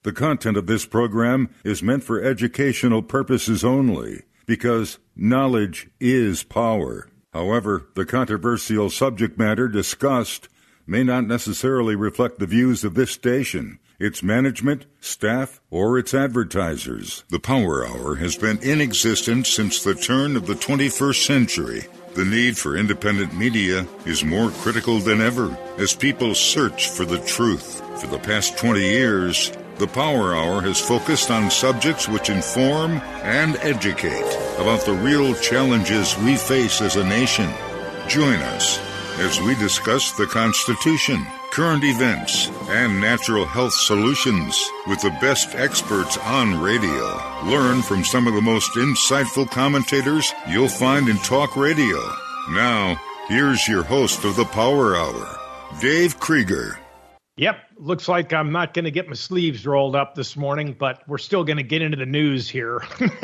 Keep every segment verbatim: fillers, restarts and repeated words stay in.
The content of this program is meant for educational purposes only, because knowledge is power. However, the controversial subject matter discussed may not necessarily reflect the views of this station, its management, staff, or its advertisers. The Power Hour has been in existence since the turn of the twenty-first century. The need for independent media is more critical than ever as people search for the truth. For the past twenty years, the Power Hour has focused on subjects which inform and educate about the real challenges we face as a nation. Join us as we discuss the Constitution, current events, and natural health solutions with the best experts on radio. Learn from some of the most insightful commentators you'll find in talk radio. Now, here's your host of the Power Hour, Dave Krieger. Yep, looks like I'm not going to get my sleeves rolled up this morning, but we're still going to get into the news here.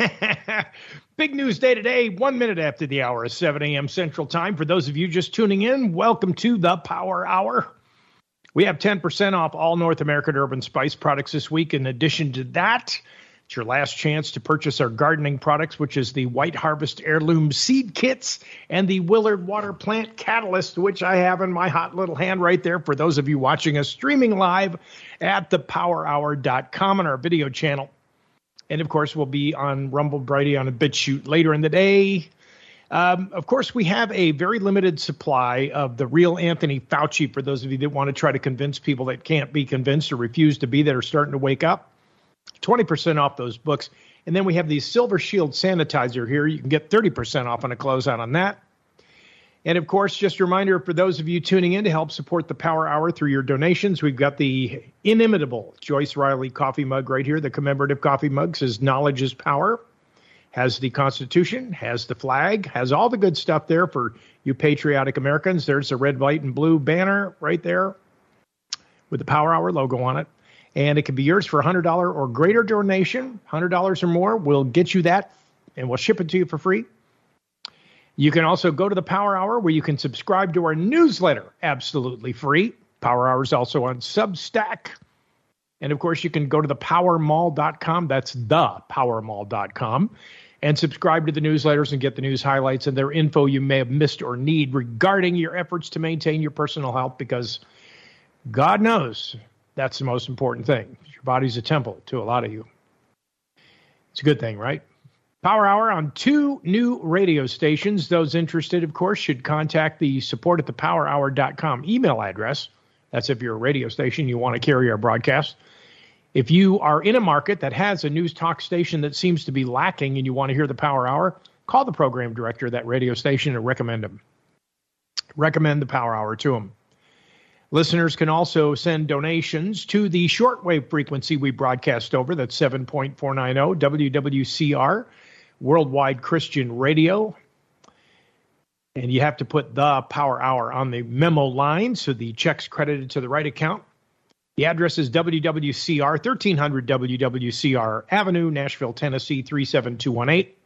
Big news day today, one minute after the hour is seven a.m. Central Time. For those of you just tuning in, welcome to the Power Hour. We have ten percent off all North American Herb and Spice products this week. In addition to that, it's your last chance to purchase our gardening products, which is the White Harvest Heirloom Seed Kits and the Willard Water Plant Catalyst, which I have in my hot little hand right there for those of you watching us streaming live at the power hour dot com on our video channel. And, of course, we'll be on Rumble Brady on a BitChute later in the day. Um, of course, we have a very limited supply of the real Anthony Fauci for those of you that want to try to convince people that can't be convinced or refuse to be that are starting to wake up. twenty percent off those books. And then we have the Silver Shield sanitizer here. You can get thirty percent off on a closeout on that. And, of course, just a reminder for those of you tuning in to help support the Power Hour through your donations, we've got the inimitable Joyce Riley coffee mug right here. The commemorative coffee mug says knowledge is power, has the Constitution, has the flag, has all the good stuff there for you patriotic Americans. There's the red, white, and blue banner right there with the Power Hour logo on it. And it can be yours for a one hundred dollars or greater donation. one hundred dollars or more, we'll get you that, and we'll ship it to you for free. You can also go to the Power Hour where you can subscribe to our newsletter absolutely free. Power Hour is also on Substack. And, of course, you can go to the power mall dot com. That's the power mall dot com. And subscribe to the newsletters and get the news highlights and their info you may have missed or need regarding your efforts to maintain your personal health, because God knows that's the most important thing. Your body's a temple to a lot of you. It's a good thing, right? Power Hour on two new radio stations. Those interested, of course, should contact the support at the power hour dot com email address. That's if you're a radio station, you want to carry our broadcast. If you are in a market that has a news talk station that seems to be lacking and you want to hear the Power Hour, call the program director of that radio station and recommend them. Recommend the Power Hour to them. Listeners can also send donations to the shortwave frequency we broadcast over. That's seven point four nine zero W W C R, Worldwide Christian Radio. And you have to put the Power Hour on the memo line so the check's credited to the right account. The address is W W C R, thirteen hundred W W C R Avenue, Nashville, Tennessee, three seven two one eight.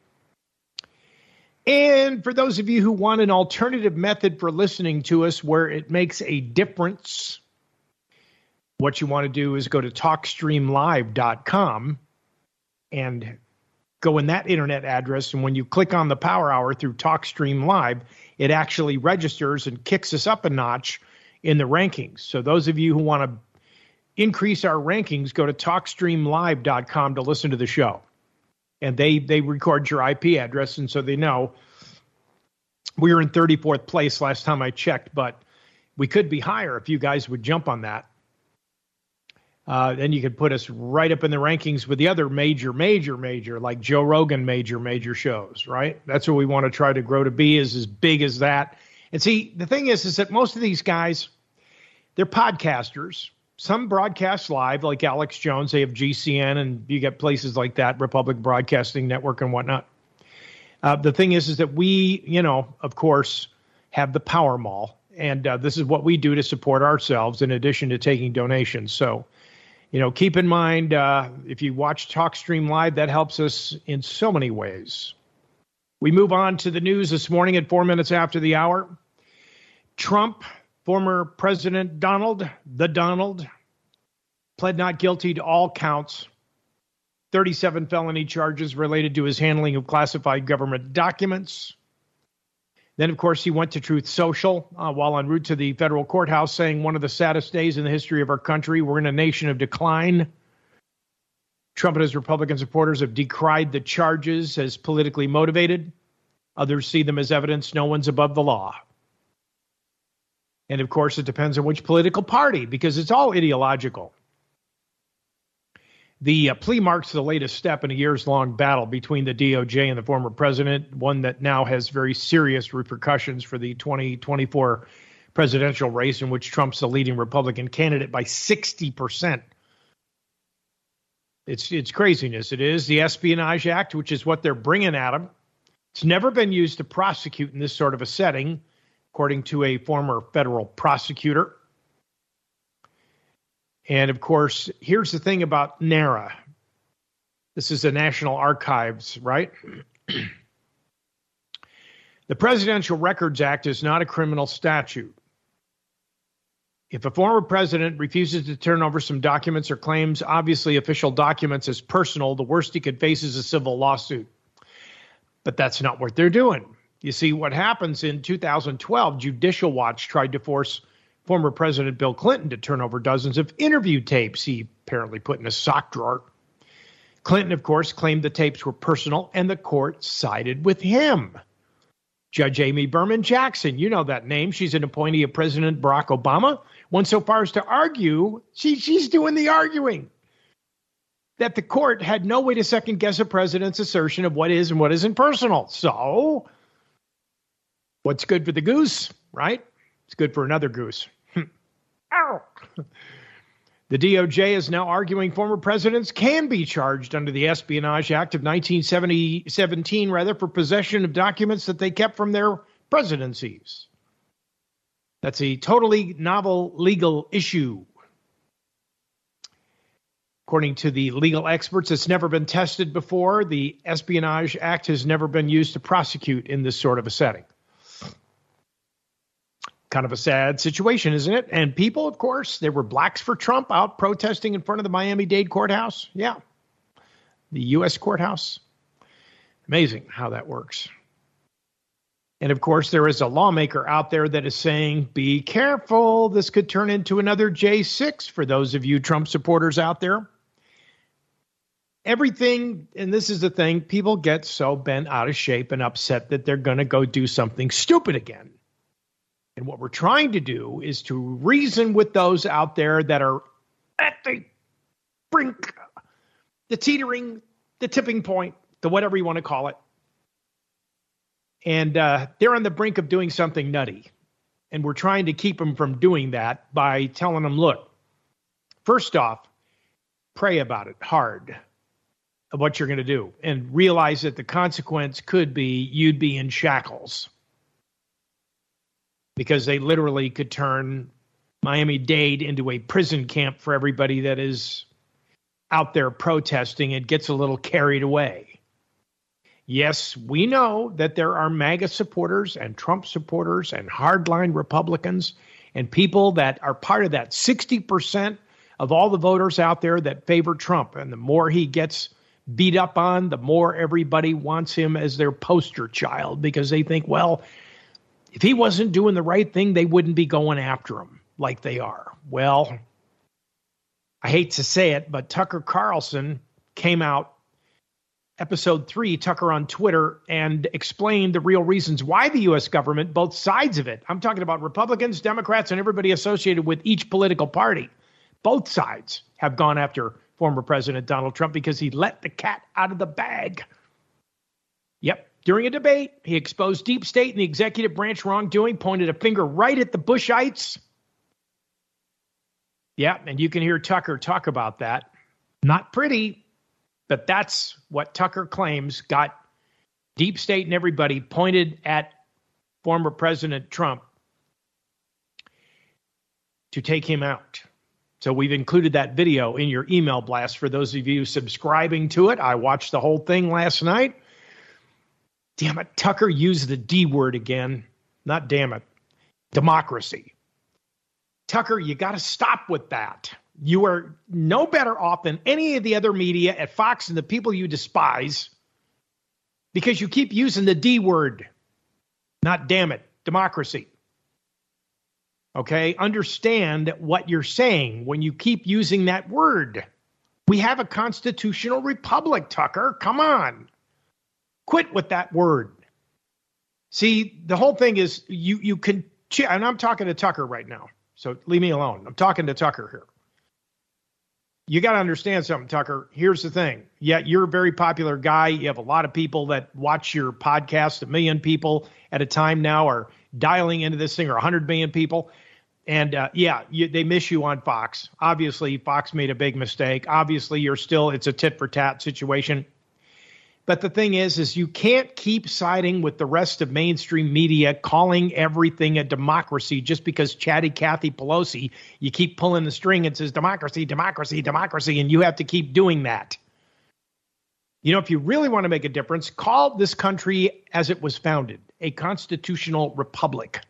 And for those of you who want an alternative method for listening to us where it makes a difference, what you want to do is go to talk stream live dot com and go in that internet address. And when you click on the Power Hour through TalkStream Live, it actually registers and kicks us up a notch in the rankings. So those of you who want to increase our rankings, go to talk stream live dot com to listen to the show. And they they record your I P address, and so they know. We were in thirty-fourth place last time I checked, but we could be higher if you guys would jump on that. Uh, then you could put us right up in the rankings with the other major, major, major, like Joe Rogan major, major shows, right? That's what we want to try to grow to be, is as big as that. And see, the thing is, is that most of these guys, they're podcasters. Some broadcast live, like Alex Jones. They have G C N, and you get places like that, Republic Broadcasting Network and whatnot. Uh, the thing is, is that we, you know, of course, have the Power Mall, and uh, this is what we do to support ourselves in addition to taking donations. So, you know, keep in mind, uh, if you watch TalkStream Live, that helps us in so many ways. We move on to the news this morning at four minutes after the hour. Trump, former President Donald, the Donald, pled not guilty to all counts, thirty-seven felony charges related to his handling of classified government documents. Then, of course, he went to Truth Social uh, while en route to the federal courthouse, saying one of the saddest days in the history of our country. We're in a nation of decline. Trump and his Republican supporters have decried the charges as politically motivated. Others see them as evidence no one's above the law. And, of course, it depends on which political party, because it's all ideological. The uh, plea marks the latest step in a years-long battle between the D O J and the former president, one that now has very serious repercussions for the twenty twenty-four presidential race, in which Trump's the leading Republican candidate by sixty percent. It's, it's craziness. It is the Espionage Act, which is what they're bringing at him. It's never been used to prosecute in this sort of a setting, according to a former federal prosecutor. And, of course, here's the thing about NARA. This is the National Archives, right? The Presidential Records Act is not a criminal statute. If a former president refuses to turn over some documents or claims obviously official documents as personal, the worst he could face is a civil lawsuit. But that's not what they're doing. You see, what happens in two thousand twelve, Judicial Watch tried to force former President Bill Clinton to turn over dozens of interview tapes he apparently put in a sock drawer. Clinton, of course, claimed the tapes were personal, and the court sided with him. Judge Amy Berman Jackson, you know that name. She's an appointee of President Barack Obama, went so far as to argue, she, she's doing the arguing, that the court had no way to second-guess a president's assertion of what is and what isn't personal. So, what's good for the goose, right? It's good for another goose. Ow! The D O J is now arguing former presidents can be charged under the Espionage Act of nineteen seventeen, rather, for possession of documents that they kept from their presidencies. That's a totally novel legal issue. According to the legal experts, it's never been tested before. The Espionage Act has never been used to prosecute in this sort of a setting. Kind of a sad situation, isn't it? And people, of course, there were blacks for Trump out protesting in front of the Miami-Dade courthouse. Yeah, the U S courthouse. Amazing how that works. And, of course, there is a lawmaker out there that is saying, be careful, this could turn into another J six for those of you Trump supporters out there. Everything, and this is the thing, people get so bent out of shape and upset that they're going to go do something stupid again. And what we're trying to do is to reason with those out there that are at the brink, the teetering, the tipping point, the whatever you want to call it. And uh, they're on the brink of doing something nutty. And we're trying to keep them from doing that by telling them, look, first off, pray about it hard of what you're going to do and realize that the consequence could be you'd be in shackles. Because they literally could turn Miami-Dade into a prison camp for everybody that is out there protesting and gets a little carried away. Yes, we know that there are MAGA supporters and Trump supporters and hardline Republicans and people that are part of that sixty percent of all the voters out there that favor Trump. And the more he gets beat up on, the more everybody wants him as their poster child because they think, well, if he wasn't doing the right thing, they wouldn't be going after him like they are. Well, I hate to say it, but Tucker Carlson came out, episode three, Tucker on Twitter, and explained the real reasons why the U S government, both sides of it, I'm talking about Republicans, Democrats, and everybody associated with each political party, both sides have gone after former President Donald Trump because he let the cat out of the bag. Yep. During a debate, he exposed deep state and the executive branch wrongdoing, pointed a finger right at the Bushites. Yeah, and you can hear Tucker talk about that. Not pretty, but that's what Tucker claims got deep state and everybody pointed at former President Trump to take him out. So we've included that video in your email blast for those of you subscribing to it. I watched the whole thing last night. Damn it, Tucker used the D word again. Not damn it. Democracy. Tucker, you got to stop with that. You are no better off than any of the other media at Fox and the people you despise because you keep using the D word, not damn it, democracy. Okay, understand what you're saying when you keep using that word. We have a constitutional republic, Tucker. Come on. Quit with that word. See, the whole thing is you you can, and I'm talking to Tucker right now, so leave me alone. I'm talking to Tucker here. You got to understand something, Tucker. Here's the thing. Yeah, you're a very popular guy. You have a lot of people that watch your podcast. A million people at a time now are dialing into this thing, or one hundred million people. And uh, yeah, you, they miss you on Fox. Obviously, Fox made a big mistake. Obviously, you're still, it's a tit for tat situation. But the thing is, is you can't keep siding with the rest of mainstream media, calling everything a democracy just because chatty Kathy Pelosi, you keep pulling the string and says democracy, democracy, democracy, and you have to keep doing that. You know, if you really want to make a difference, call this country as it was founded, a constitutional republic.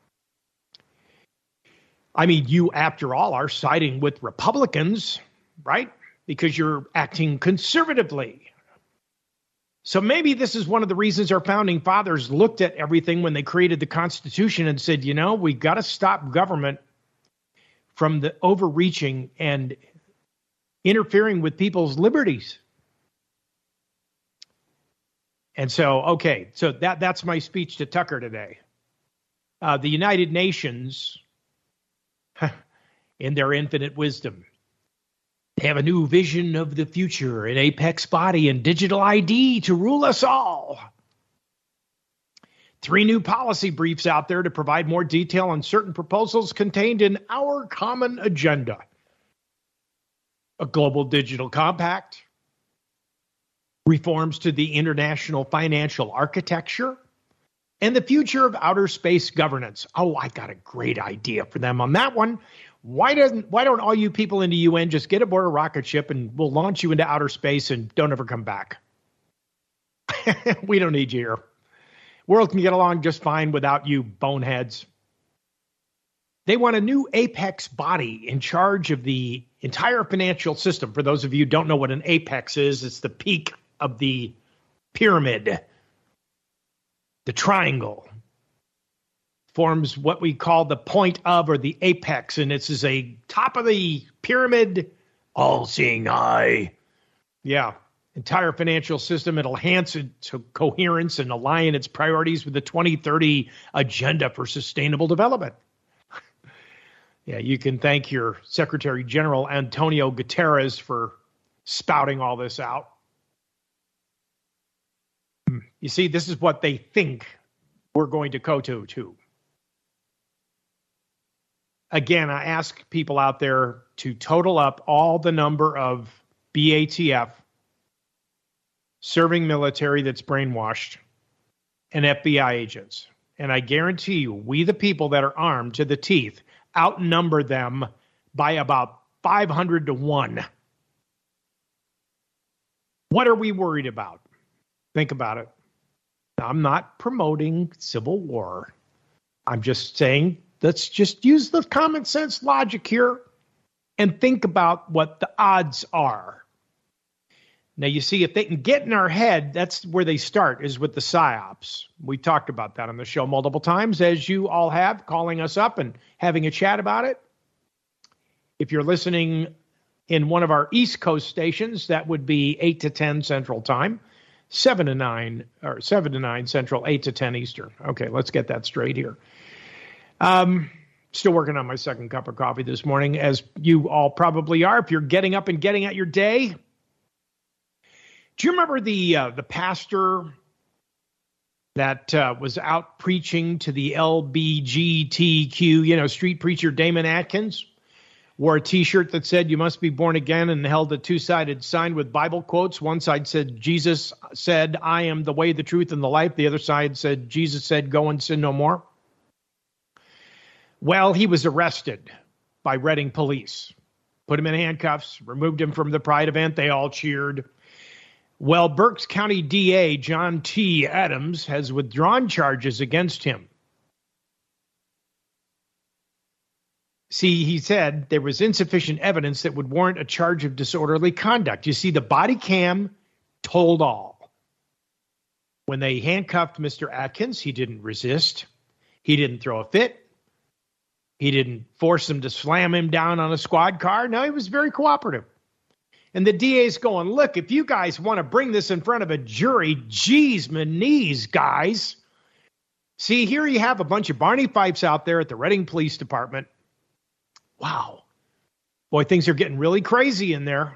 I mean, you, after all, are siding with Republicans, right? Because you're acting conservatively. So maybe this is one of the reasons our founding fathers looked at everything when they created the Constitution and said, you know, we got to stop government from the overreaching and interfering with people's liberties. And so, okay, so that that's my speech to Tucker today. Uh, the United Nations, in their infinite wisdom, they have a new vision of the future, an apex body and digital I D to rule us all. Three new policy briefs out there to provide more detail on certain proposals contained in our common agenda. A global digital compact, reforms to the international financial architecture, and the future of outer space governance. Oh, I got a great idea for them on that one. Why doesn't why don't all you people in the U N just get aboard a rocket ship and we'll launch you into outer space and don't ever come back? We don't need you here. World can get along just fine without you boneheads. They want a new apex body in charge of the entire financial system. For those of you who don't know what an apex is, it's the peak of the pyramid. The triangle forms what we call the point of, or the apex, and this is a top of the pyramid, all-seeing eye. Yeah, entire financial system. It'll enhance its coherence and align its priorities with the twenty thirty agenda for sustainable development. Yeah, you can thank your Secretary General Antonio Guterres for spouting all this out. You see, this is what they think we're going to go to, too. Again, I ask people out there to total up all the number of B A T F, serving military that's brainwashed, and F B I agents. And I guarantee you, we the people that are armed to the teeth outnumber them by about five hundred to one. What are we worried about? Think about it. I'm not promoting civil war. I'm just saying, let's just use the common sense logic here and think about what the odds are. Now, you see, if they can get in our head, that's where they start, is with the psyops. We talked about that on the show multiple times, as you all have, calling us up and having a chat about it. If you're listening in one of our East Coast stations, that would be eight to ten Central Time. Seven to nine, or seven to nine Central, eight to ten Eastern. Okay, let's get that straight here. Um, still working on my second cup of coffee this morning, as you all probably are. If you're getting up and getting at your day, do you remember the uh, the pastor that uh, was out preaching to the L B G T Q, you know, street preacher Damon Atkins? Wore a T-shirt that said, "You must be born again," and held a two-sided sign with Bible quotes. One side said, Jesus said, "I am the way, the truth, and the life." The other side said, Jesus said, "Go and sin no more." Well, he was arrested by Reading police. Put him in handcuffs, removed him from the Pride event. They all cheered. Well, Berks County D A John T. Adams has withdrawn charges against him. See, he said there was insufficient evidence that would warrant a charge of disorderly conduct. You see, the body cam told all. When they handcuffed Mister Atkins, he didn't resist. He didn't throw a fit. He didn't force them to slam him down on a squad car. No, he was very cooperative. And the D A's going, look, if you guys want to bring this in front of a jury, geez, my knees, guys. See, here you have a bunch of Barney Fifes out there at the Reading Police Department. Wow. Boy, things are getting really crazy in there.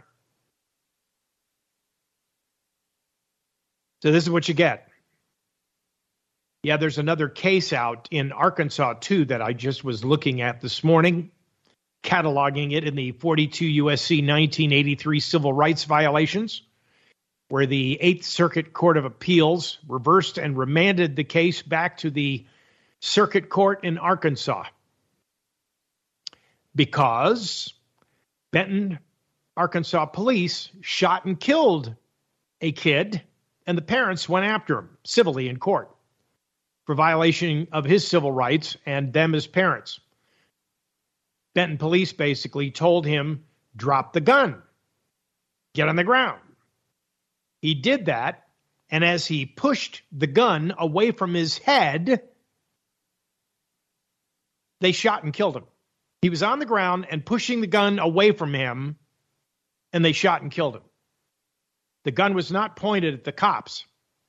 So this is what you get. Yeah, there's another case out in Arkansas, too, that I just was looking at this morning, cataloging it in the forty-two U S C nineteen eighty-three civil rights violations, where the Eighth Circuit Court of Appeals reversed and remanded the case back to the Circuit Court in Arkansas because Benton, Arkansas police shot and killed a kid, and the parents went after him civilly in court for violation of his civil rights and them as parents. Benton police basically told him, drop the gun, get on the ground. He did that, and as he pushed the gun away from his head, they shot and killed him. He was on the ground and pushing the gun away from him, and they shot and killed him. The gun was not pointed at the cops.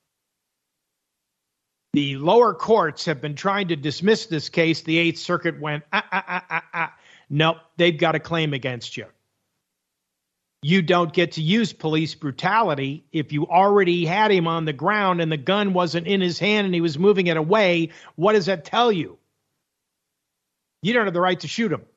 The lower courts have been trying to dismiss this case. The Eighth Circuit went, ah, ah, ah, ah, ah. Nope, they've got a claim against you. You don't get to use police brutality if you already had him on the ground and the gun wasn't in his hand and he was moving it away. What does that tell you? You don't have the right to shoot him.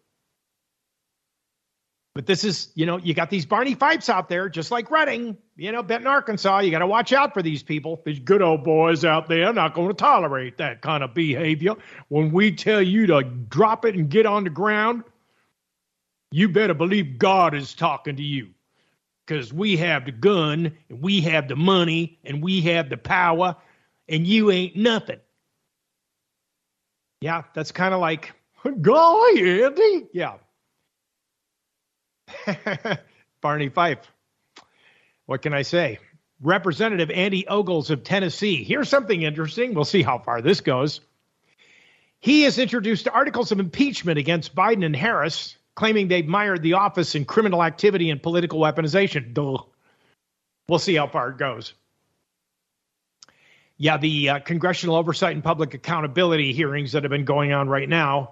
But this is, you know, you got these Barney Fifes out there, just like Reading, you know, Benton, Arkansas. You got to watch out for these people. These good old boys out there are not going to tolerate that kind of behavior. When we tell you to drop it and get on the ground, you better believe God is talking to you. Because we have the gun, and we have the money, and we have the power, and you ain't nothing. Yeah, that's kind of like, golly, Andy. Yeah. Barney Fife. What can I say? Representative Andy Ogles of Tennessee. Here's something interesting. We'll see how far this goes. He has introduced articles of impeachment against Biden and Harris, claiming they've mired the office in criminal activity and political weaponization. Duh. We'll see how far it goes. Yeah, the uh, Congressional Oversight and Public Accountability hearings that have been going on right now.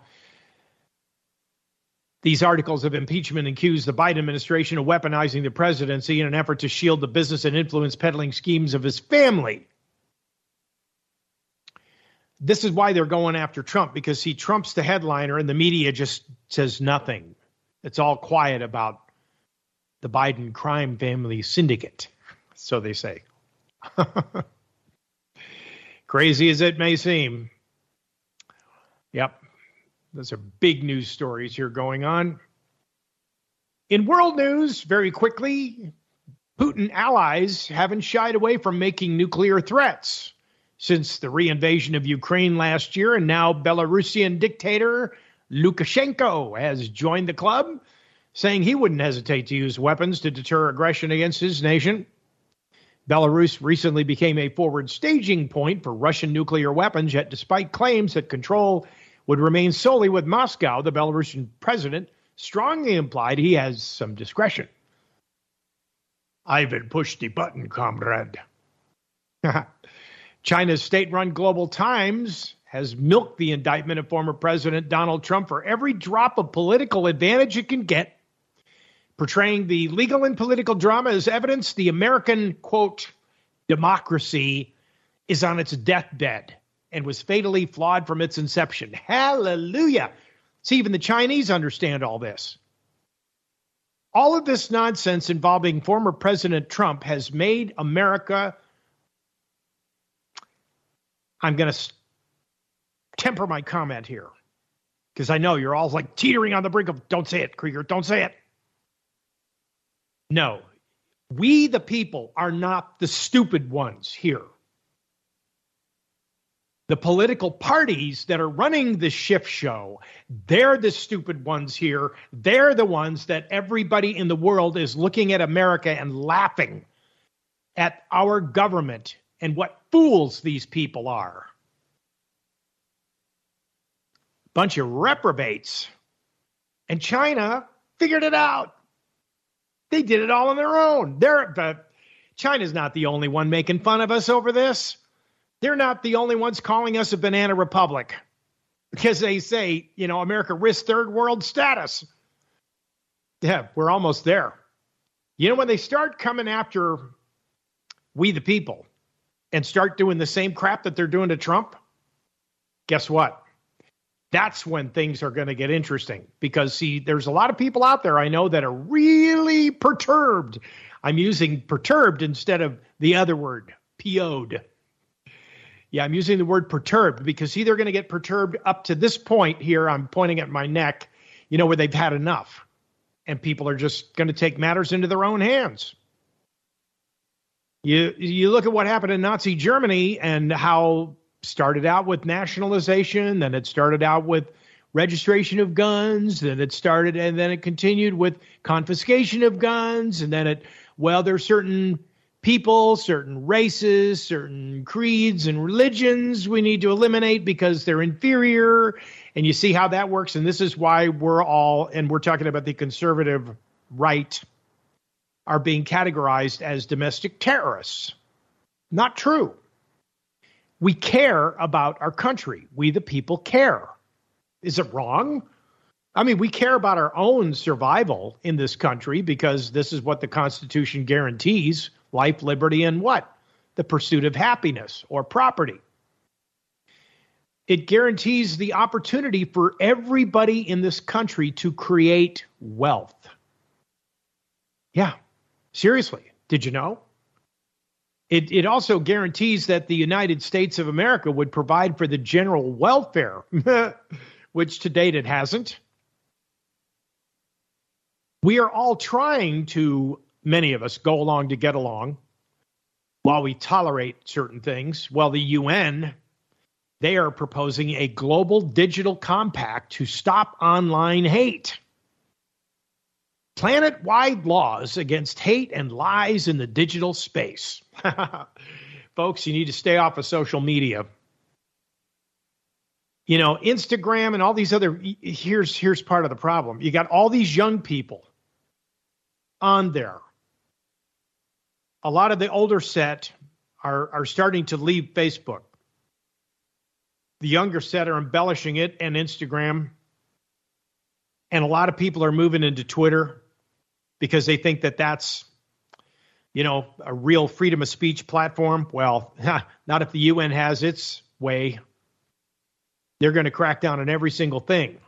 These articles of impeachment accuse the Biden administration of weaponizing the presidency in an effort to shield the business and influence peddling schemes of his family. This is why they're going after Trump, because he Trump's the headliner and the media just says nothing. It's all quiet about the Biden crime family syndicate, so they say. Crazy as it may seem. Yep. Those are big news stories here going on. In world news, very quickly, Putin allies haven't shied away from making nuclear threats since the reinvasion of Ukraine last year, and now Belarusian dictator Lukashenko has joined the club, saying he wouldn't hesitate to use weapons to deter aggression against his nation. Belarus recently became a forward staging point for Russian nuclear weapons, yet despite claims that control would remain solely with Moscow, the Belarusian president strongly implied he has some discretion. Ivan pushed the button, comrade. China's state-run Global Times has milked the indictment of former President Donald Trump for every drop of political advantage it can get, portraying the legal and political drama as evidence the American, quote, democracy is on its deathbed and was fatally flawed from its inception. Hallelujah. See, even the Chinese understand all this. All of this nonsense involving former President Trump has made America, I'm going to temper my comment here, because I know you're all like teetering on the brink of, don't say it, Krieger, don't say it. No, we the people are not the stupid ones here. The political parties that are running the shift show, they're the stupid ones here. They're the ones that everybody in the world is looking at America and laughing at our government and what fools these people are. Bunch of reprobates. And China figured it out. They did it all on their own. They're, the, China's not the only one making fun of us over this. They're not the only ones calling us a banana republic because they say, you know, America risks third world status. Yeah, we're almost there. You know, when they start coming after we the people and start doing the same crap that they're doing to Trump, guess what? That's when things are going to get interesting because, see, there's a lot of people out there I know that are really perturbed. I'm using perturbed instead of the other word, P O'd. Yeah, I'm using the word perturbed because, see, they're going to get perturbed up to this point here. I'm pointing at my neck, you know, where they've had enough. And people are just going to take matters into their own hands. You you look at what happened in Nazi Germany and how started out with nationalization, then it started out with registration of guns, then it started and then it continued with confiscation of guns, and then it, well, there's certain people, certain races, certain creeds and religions we need to eliminate because they're inferior. And you see how that works. And this is why we're all, and we're talking about the conservative right, are being categorized as domestic terrorists. Not true. We care about our country. We, the people, care. Is it wrong? I mean, we care about our own survival in this country because this is what the Constitution guarantees: life, liberty, and what? The pursuit of happiness or property. It guarantees the opportunity for everybody in this country to create wealth. Yeah, seriously. Did you know? It, it also guarantees that the United States of America would provide for the general welfare, which to date it hasn't. We are all trying to, many of us, go along to get along while we tolerate certain things. Well, the U N, they are proposing a global digital compact to stop online hate. Planet-wide laws against hate and lies in the digital space. Folks, you need to stay off of social media. You know, Instagram and all these other, here's, here's part of the problem. You got all these young people on there. A lot of the older set are, are starting to leave Facebook. The younger set are embellishing it and Instagram. And a lot of people are moving into Twitter because they think that that's, you know, a real freedom of speech platform. Well, not if the U N has its way. They're going to crack down on every single thing.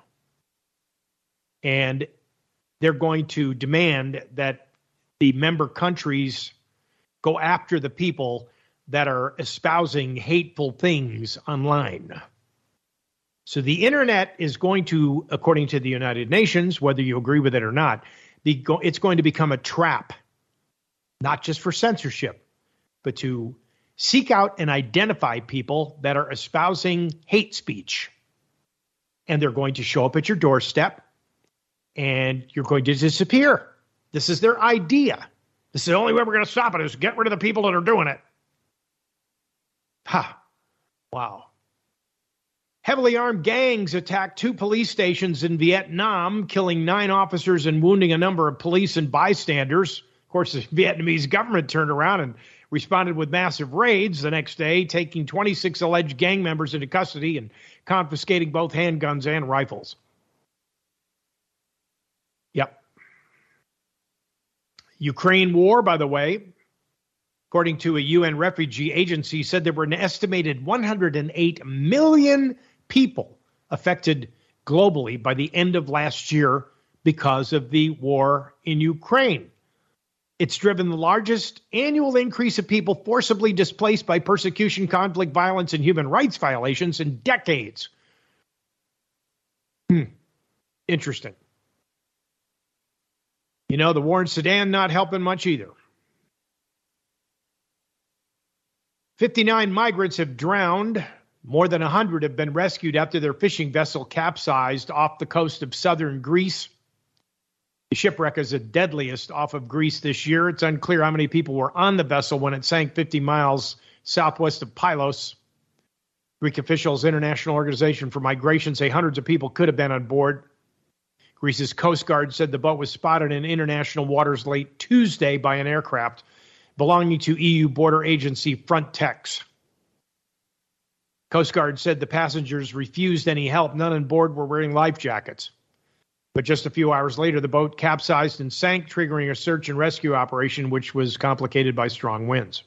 And they're going to demand that the member countries go after the people that are espousing hateful things online. So the internet is going to, according to the United Nations, whether you agree with it or not, be go- it's going to become a trap, not just for censorship, but to seek out and identify people that are espousing hate speech. And they're going to show up at your doorstep, and you're going to disappear. This is their idea. This is the only way we're going to stop it, is get rid of the people that are doing it. Ha. Wow. Heavily armed gangs attacked two police stations in Vietnam, killing nine officers and wounding a number of police and bystanders. Of course, the Vietnamese government turned around and responded with massive raids the next day, taking twenty-six alleged gang members into custody and confiscating both handguns and rifles. Yep. Ukraine war, by the way, according to a U N refugee agency, said there were an estimated one hundred eight million people affected globally by the end of last year because of the war in Ukraine. It's driven the largest annual increase of people forcibly displaced by persecution, conflict, violence, and human rights violations in decades. Hmm. Interesting. You know, the war in Sudan not helping much either. fifty-nine migrants have drowned More than one hundred have been rescued after their fishing vessel capsized off the coast of southern Greece. The shipwreck is the deadliest off of Greece this year. It's unclear how many people were on the vessel when it sank fifty miles southwest of Pylos. Greek officials, International Organization for Migration, say hundreds of people could have been on board. Greece's Coast Guard said the boat was spotted in international waters late Tuesday by an aircraft belonging to E U border agency Frontex. Coast Guard said the passengers refused any help. None on board were wearing life jackets. But just a few hours later, the boat capsized and sank, triggering a search and rescue operation, which was complicated by strong winds.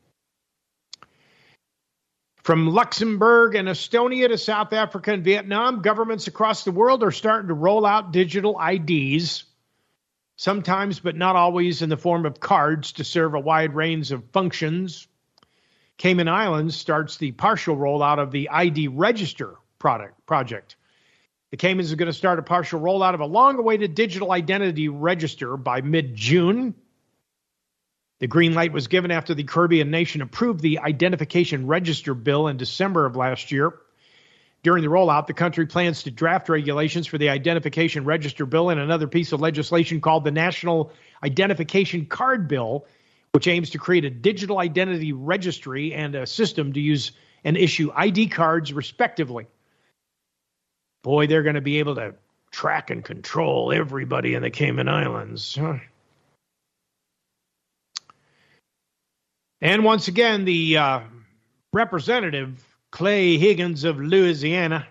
From Luxembourg and Estonia to South Africa and Vietnam, governments across the world are starting to roll out digital I Ds, sometimes but not always in the form of cards to serve a wide range of functions. Cayman Islands starts the partial rollout of the I D Register product project. The Caymans are going to start a partial rollout of a long-awaited digital identity register by mid-June. The green light was given after the Caribbean nation approved the Identification Register bill in December of last year. During the rollout, the country plans to draft regulations for the Identification Register bill and another piece of legislation called the National Identification Card Bill, which aims to create a digital identity registry and a system to use and issue I D cards respectively. Boy, they're going to be able to track and control everybody in the Cayman Islands. Huh? And once again, the uh, representative, Clay Higgins of Louisiana,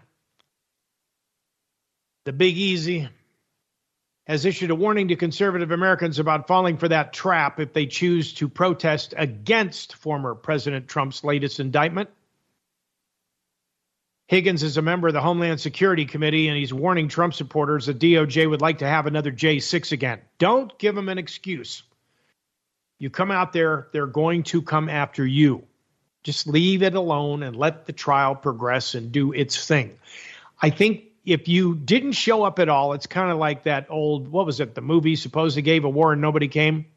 the Big Easy, has issued a warning to conservative Americans about falling for that trap if they choose to protest against former President Trump's latest indictment. Higgins is a member of the Homeland Security Committee, and he's warning Trump supporters that D O J would like to have another J six again. Don't give them an excuse. You come out there, they're going to come after you. Just leave it alone and let the trial progress and do its thing. I think if you didn't show up at all, it's kind of like that old, what was it, the movie, Suppose They Gave a War and Nobody Came?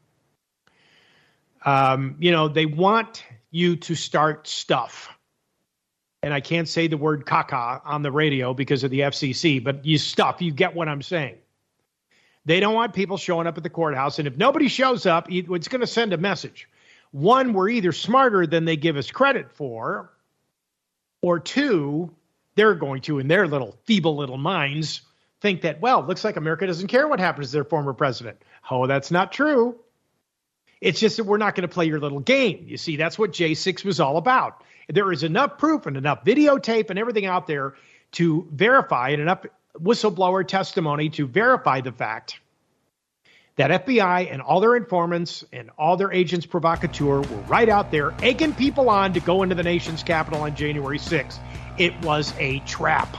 Um, you know, they want you to start stuff. And I can't say the word caca on the radio because of the F C C, but you stuff, you get what I'm saying. They don't want people showing up at the courthouse. And if nobody shows up, it's going to send a message. One, we're either smarter than they give us credit for, or two, they're going to, in their little feeble little minds, think that, well, looks like America doesn't care what happens to their former president. Oh, that's not true. It's just that we're not going to play your little game. You see, that's what J six was all about. There is enough proof and enough videotape and everything out there to verify, and enough whistleblower testimony to verify the fact that F B I and all their informants and all their agents provocateur were right out there egging people on to go into the nation's capital on January sixth. It was a trap.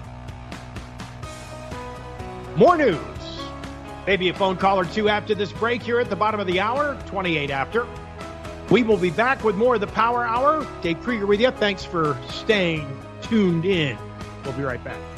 More news. Maybe a phone call or two after this break here at the bottom of the hour, twenty-eight after. We will be back with more of the Power Hour. Dave Krieger with you. Thanks for staying tuned in. We'll be right back.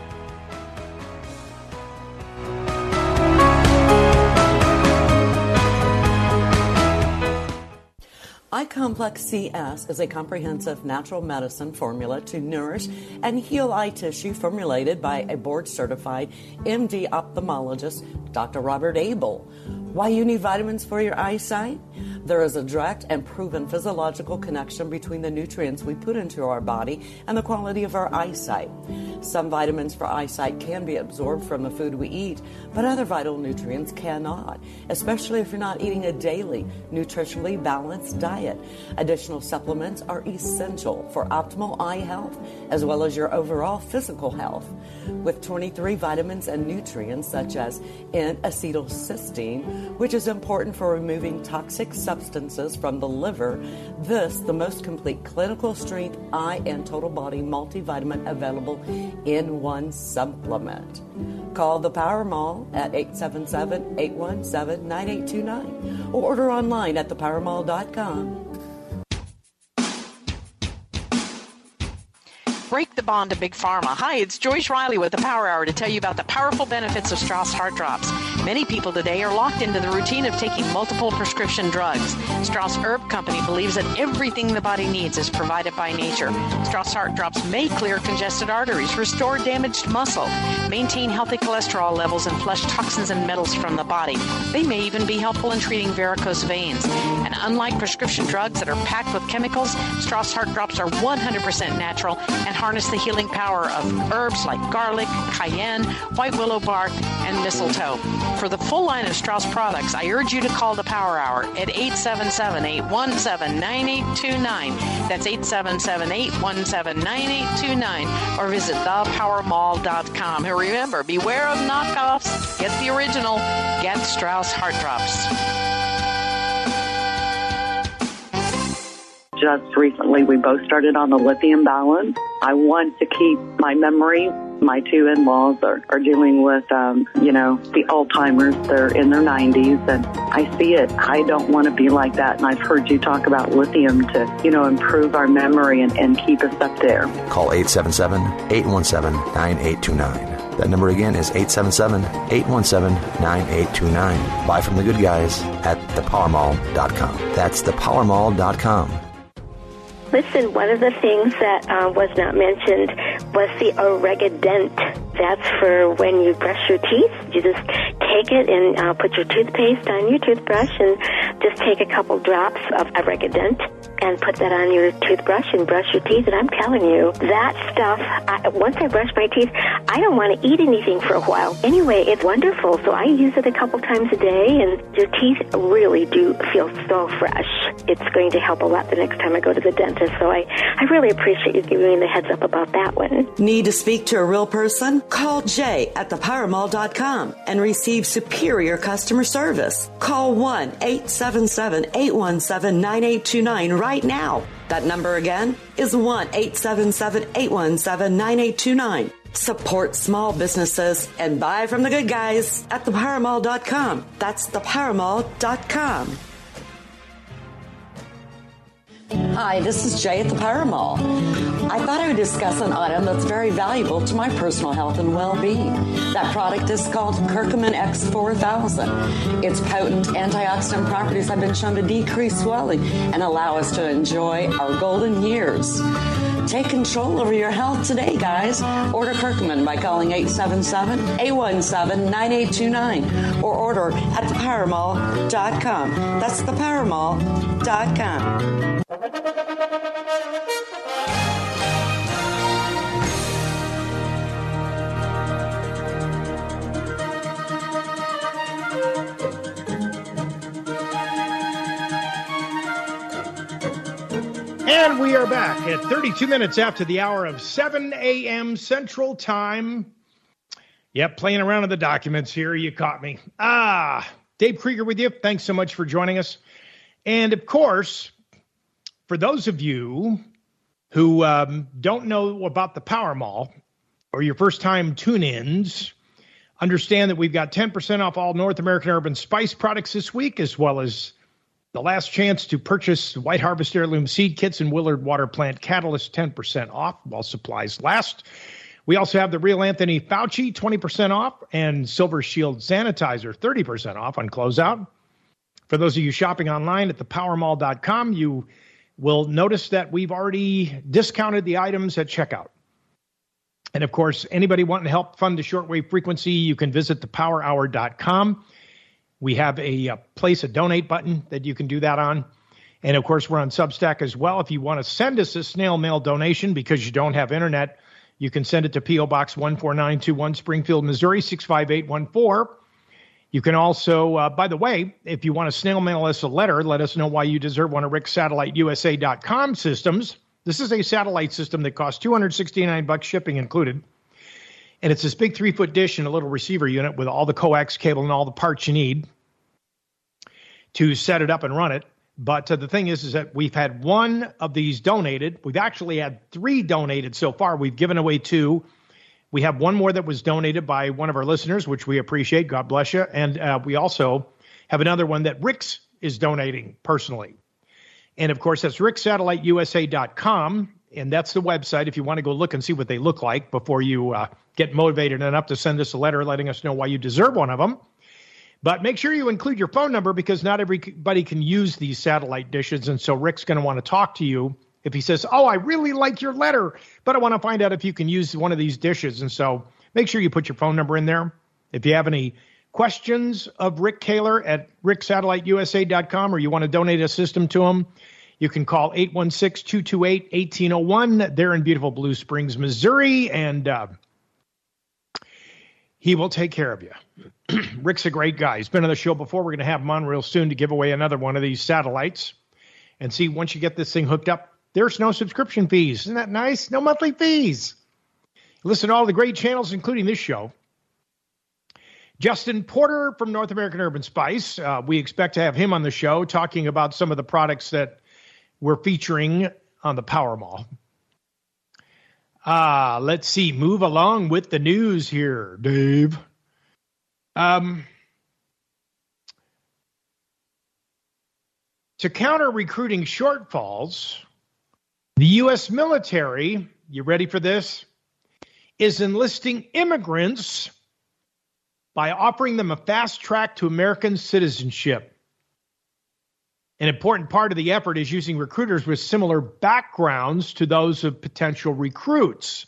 iComplex C S is a comprehensive natural medicine formula to nourish and heal eye tissue formulated by a board-certified M D ophthalmologist, Doctor Robert Abel. Why you need vitamins for your eyesight? There is a direct and proven physiological connection between the nutrients we put into our body and the quality of our eyesight. Some vitamins for eyesight can be absorbed from the food we eat, but other vital nutrients cannot, especially if you're not eating a daily, nutritionally balanced diet. Additional supplements are essential for optimal eye health as well as your overall physical health. With twenty-three vitamins and nutrients such as N-acetylcysteine, which is important for removing toxic substances from the liver, this the most complete clinical strength eye and total body multivitamin available in one supplement. Call the Power Mall at eight seven seven, eight one seven, nine eight two nine or order online at the power mall dot com. Break the bond to Big Pharma. Hi, it's Joyce Riley with the Power Hour to tell you about the powerful benefits of Strauss Heart Drops. Many people today are locked into the routine of taking multiple prescription drugs. Strauss Herb Company believes that everything the body needs is provided by nature. Strauss Heart Drops may clear congested arteries, restore damaged muscle, maintain healthy cholesterol levels, and flush toxins and metals from the body. They may even be helpful in treating varicose veins. And unlike prescription drugs that are packed with chemicals, Strauss Heart Drops are one hundred percent natural and harness the healing power of herbs like garlic, cayenne, white willow bark, and mistletoe. For the full line of Strauss products, I urge you to call the Power Hour at eight seven seven, eight one seven, nine eight two nine. That's eight seven seven, eight one seven, nine eight two nine. Or visit the power mall dot com. And remember, beware of knockoffs. Get the original. Get Strauss Heart Drops. Just recently, we both started on the lithium balance. I want to keep my memory. My two in-laws are, are dealing with, um, you know, the Alzheimer's. They're in their nineties, and I see it. I don't want to be like that, and I've heard you talk about lithium to, you know, improve our memory and, and keep us up there. Call eight seven seven, eight one seven, nine eight two nine. That number again is eight seven seven, eight one seven, nine eight two nine. Buy from the good guys at the power mall dot com. That's the power mall dot com. Listen, one of the things that uh, was not mentioned was the Oregadent. That's for when you brush your teeth. You just take it and uh, put your toothpaste on your toothbrush and just take a couple drops of Oregadent and put that on your toothbrush and brush your teeth. And I'm telling you, that stuff, I, once I brush my teeth, I don't want to eat anything for a while. Anyway, it's wonderful. So I use it a couple times a day, and your teeth really do feel so fresh. It's going to help a lot the next time I go to the dentist. So I, I really appreciate you giving me the heads up about that one. Need to speak to a real person? Call Jay at the power mall dot com and receive superior customer service. Call one eight seven seven, eight one seven, nine eight two nine right now. That number again is one eight seven seven, eight one seven, nine eight two nine. Support small businesses and buy from the good guys at the power mall dot com. That's the power mall dot com. Hi, this is Jay at the Power Mall. I thought I would discuss an item that's very valuable to my personal health and well-being. That product is called Curcumin X four thousand. Its potent antioxidant properties have been shown to decrease swelling and allow us to enjoy our golden years. Take control over your health today, guys. Order Curcumin by calling eight seven seven, eight one seven, nine eight two nine or order at the power mall dot com. That's the power mall dot com. And we are back at thirty-two minutes after the hour of seven a.m. Central Time. Yep, playing around in the documents here. You caught me. Ah, Dave Krieger with you. Thanks so much for joining us. And, of course, for those of you who um, don't know about the Power Mall or your first-time tune-ins, understand that we've got ten percent off all North American Herb and Spice products this week, as well as the last chance to purchase White Harvest Heirloom Seed Kits and Willard Water Plant Catalyst, ten percent off while supplies last. We also have the Real Anthony Fauci, twenty percent off, and Silver Shield Sanitizer, thirty percent off on closeout. For those of you shopping online at the power mall dot com, you will notice that we've already discounted the items at checkout. And, of course, anybody wanting to help fund the shortwave frequency, you can visit the power hour dot com. We have a, a place, a donate button that you can do that on. And, of course, we're on Substack as well. If you want to send us a snail mail donation because you don't have internet, you can send it to P O. Box one four nine two one, Springfield, Missouri, six five eight one four. You can also, uh, by the way, if you want to snail mail us a letter, let us know why you deserve one of Rick's Satellite U S A dot com systems. This is a satellite system that costs two hundred sixty-nine bucks, shipping included. And it's this big three-foot dish and a little receiver unit with all the coax cable and all the parts you need to set it up and run it. But uh, the thing is, is that we've had one of these donated. We've actually had three donated so far. We've given away two. We have one more that was donated by one of our listeners, which we appreciate. God bless you. And uh, we also have another one that Rick's is donating personally. And, of course, that's Rick Satellite U S A dot com. And that's the website if you want to go look and see what they look like before you uh, get motivated enough to send us a letter letting us know why you deserve one of them. But make sure you include your phone number because not everybody can use these satellite dishes. And so Rick's going to want to talk to you if he says, oh, I really like your letter, but I want to find out if you can use one of these dishes. And so make sure you put your phone number in there. If you have any questions of Rick Kahler at rick satellite u s a dot com or you want to donate a system to him, you can call eight one six, two two eight, one eight zero one. They're in beautiful Blue Springs, Missouri, and uh, he will take care of you. Rick's a great guy. He's been on the show before. We're going to have him on real soon to give away another one of these satellites. And see, once you get this thing hooked up, there's no subscription fees. Isn't that nice? No monthly fees. Listen to all the great channels, including this show. Justin Porter from North American Herb and Spice. Uh, we expect to have him on the show talking about some of the products that we're featuring on the Power Mall. Uh, let's see. Move along with the news here, Dave. Um, to counter recruiting shortfalls, the U S military, you ready for this, is enlisting immigrants by offering them a fast track to American citizenship. An important part of the effort is using recruiters with similar backgrounds to those of potential recruits.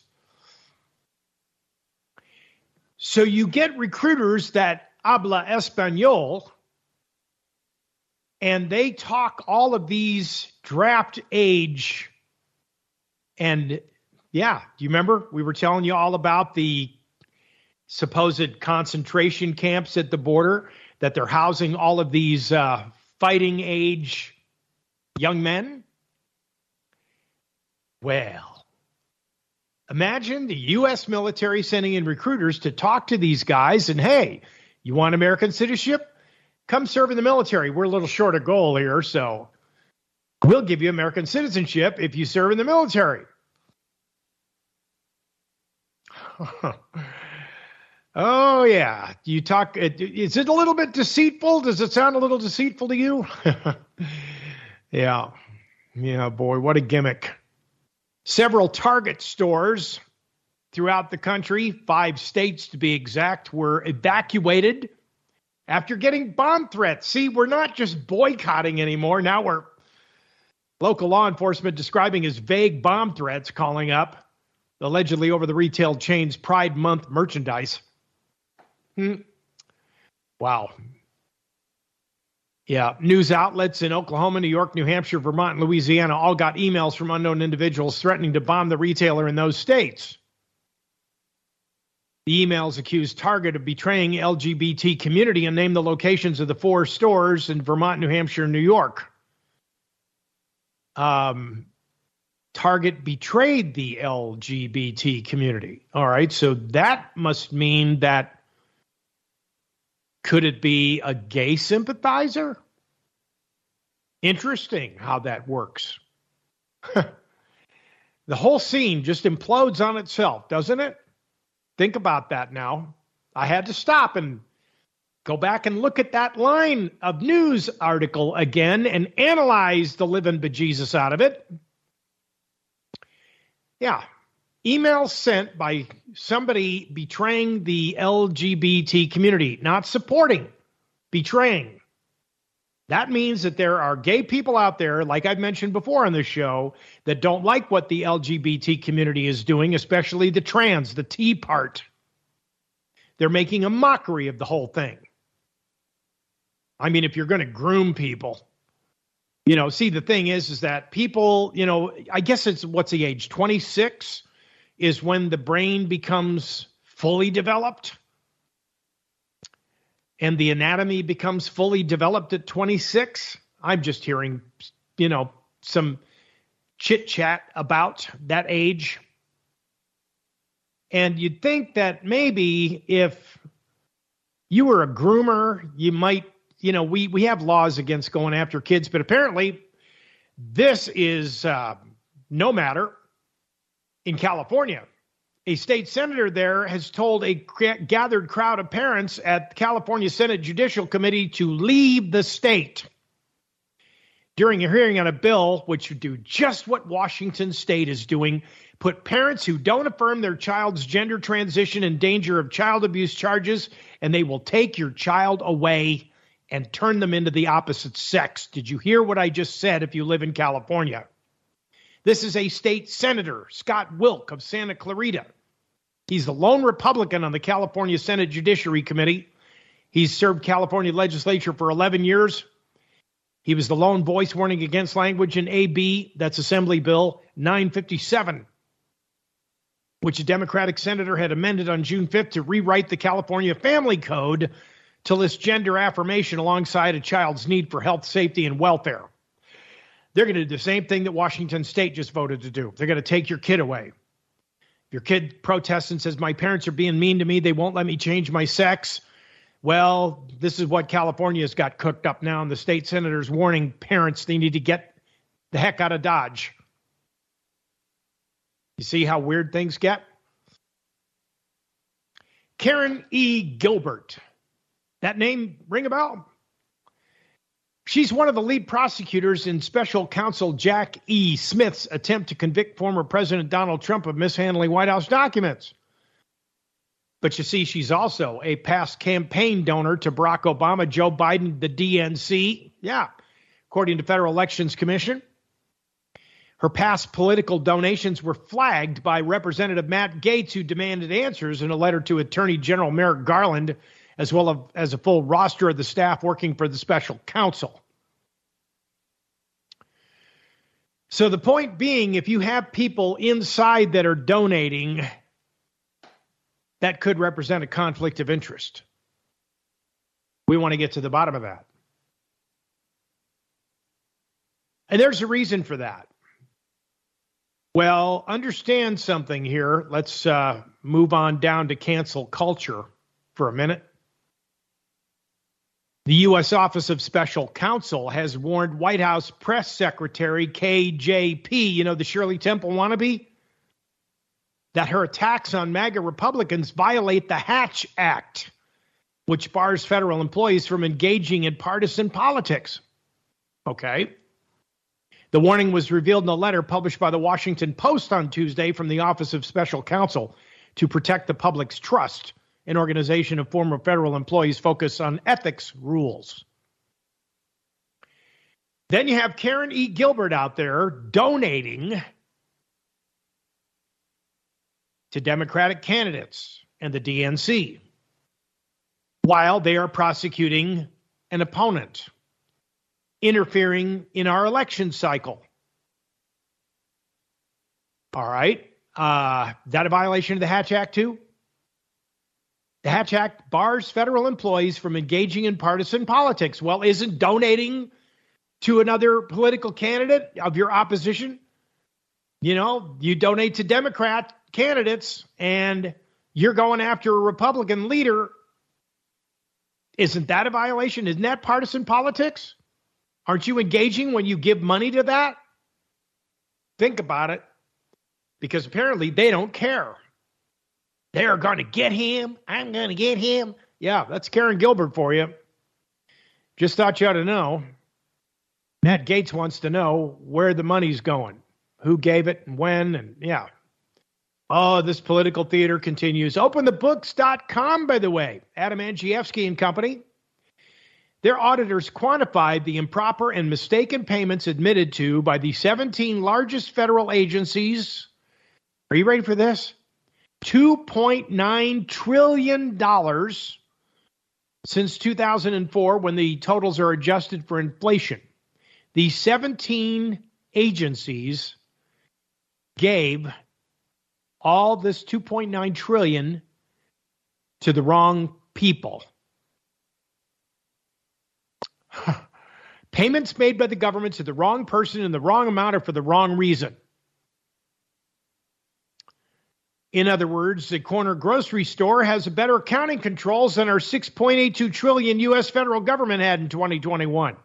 So you get recruiters that habla español, and they talk all of these draft age. And yeah, do you remember we were telling you all about the supposed concentration camps at the border, that they're housing all of these uh, fighting age young men? Well, imagine the U S military sending in recruiters to talk to these guys and, hey, you want American citizenship? Come serve in the military. We're a little short of goal here, so we'll give you American citizenship if you serve in the military. Oh, yeah. You talk. Is it a little bit deceitful? Does it sound a little deceitful to you? Yeah. Yeah, boy, what a gimmick. Several Target stores throughout the country, five states to be exact, were evacuated after getting bomb threats. See, we're not just boycotting anymore. Now we're local law enforcement describing as vague bomb threats calling up, allegedly over the retail chain's Pride Month merchandise. Hmm. Wow. Yeah, news outlets in Oklahoma, New York, New Hampshire, Vermont, and Louisiana all got emails from unknown individuals threatening to bomb the retailer in those states. The emails accused Target of betraying the L G B T community and named the locations of the four stores in Vermont, New Hampshire, and New York. Um, Target betrayed the L G B T community. All right, so that must mean that, could it be a gay sympathizer? Interesting how that works. The whole scene just implodes on itself, doesn't it? Think about that now. I had to stop and go back and look at that line of news article again and analyze the living bejesus out of it. Yeah. Emails sent by somebody betraying the L G B T community, not supporting, betraying. That means that there are gay people out there, like I've mentioned before on this show, that don't like what the L G B T community is doing, especially the trans, the T part. They're making a mockery of the whole thing. I mean, if you're going to groom people, you know, see, the thing is, is that people, you know, I guess it's, what's the age, twenty-six? Is when the brain becomes fully developed and the anatomy becomes fully developed at twenty-six. I'm just hearing, you know, some chit chat about that age. And you'd think that maybe if you were a groomer, you might, you know, we, we have laws against going after kids, but apparently this is uh, no matter. In California, a state senator there has told a gathered crowd of parents at the California Senate Judicial Committee to leave the state. during a hearing on a bill which would do just what Washington State is doing, put parents who don't affirm their child's gender transition in danger of child abuse charges, and they will take your child away and turn them into the opposite sex. Did you hear what I just said if you live in California? This is a state senator, Scott Wilk of Santa Clarita. He's the lone Republican on the California Senate Judiciary Committee. He's served California legislature for eleven years. He was the lone voice warning against language in A B, that's Assembly Bill nine fifty-seven, which a Democratic senator had amended on June fifth to rewrite the California Family Code to list gender affirmation alongside a child's need for health, safety, and welfare. They're going to do the same thing that Washington State just voted to do. They're going to take your kid away. If your kid protests and says, my parents are being mean to me, they won't let me change my sex. Well, this is what California's got cooked up now, and the state senator's warning parents they need to get the heck out of Dodge. You see how weird things get? Karen E. Gilbert. That name ring a bell? She's one of the lead prosecutors in special counsel Jack E. Smith's attempt to convict former President Donald Trump of mishandling White House documents. But you see, she's also a past campaign donor to Barack Obama, Joe Biden, the D N C. Yeah, according to Federal Elections Commission. Her past political donations were flagged by Representative Matt Gaetz, who demanded answers in a letter to Attorney General Merrick Garland, as well as a full roster of the staff working for the special counsel. So the point being, if you have people inside that are donating, that could represent a conflict of interest. We want to get to the bottom of that. And there's a reason for that. Well, understand something here. Let's uh, move on down to cancel culture for a minute. The U S Office of Special Counsel has warned White House Press Secretary K J P, you know, the Shirley Temple wannabe, that her attacks on MAGA Republicans violate the Hatch Act, which bars federal employees from engaging in partisan politics. Okay. The warning was revealed in a letter published by the Washington Post on Tuesday from the Office of Special Counsel to protect the public's trust. An organization of former federal employees focused on ethics rules. Then you have Karen E. Gilbert out there donating to Democratic candidates and the D N C while they are prosecuting an opponent, interfering in our election cycle. All right. Uh, is that a violation of the Hatch Act too? The Hatch Act bars federal employees from engaging in partisan politics. Well, isn't donating to another political candidate of your opposition? You know, you donate to Democrat candidates and you're going after a Republican leader. Isn't that a violation? Isn't that partisan politics? Aren't you engaging when you give money to that? Think about it. Because apparently they don't care. They're going to get him. I'm going to get him. Yeah, that's Karen Gilbert for you. Just thought you ought to know. Matt Gaetz wants to know where the money's going, who gave it and when, and yeah. Oh, this political theater continues. open the books dot com, by the way. Adam Andrzejewski and company. Their auditors quantified the improper and mistaken payments admitted to by the seventeen largest federal agencies. Are you ready for this? two point nine trillion dollars since two thousand four, when the totals are adjusted for inflation. The seventeen agencies gave all this two point nine trillion dollars to the wrong people. Payments made by the government to the wrong person in the wrong amount or for the wrong reason. In other words, the corner grocery store has better accounting controls than our six point eight two trillion dollars U S federal government had in twenty twenty-one.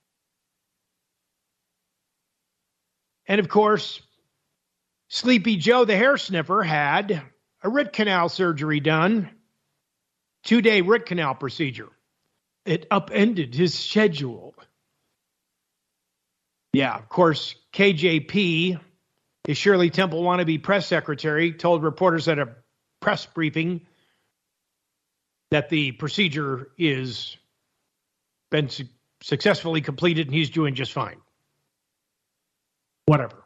And of course, Sleepy Joe the hair sniffer had a root canal surgery done, two-day root canal procedure. It upended his schedule. Yeah, of course, K J P, a Shirley Temple wannabe press secretary, told reporters at a press briefing that the procedure is been su- successfully completed and he's doing just fine. Whatever.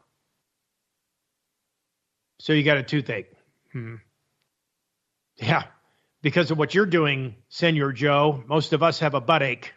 So you got a toothache. Hmm. Yeah, because of what you're doing, Senor Joe, most of us have a butt ache.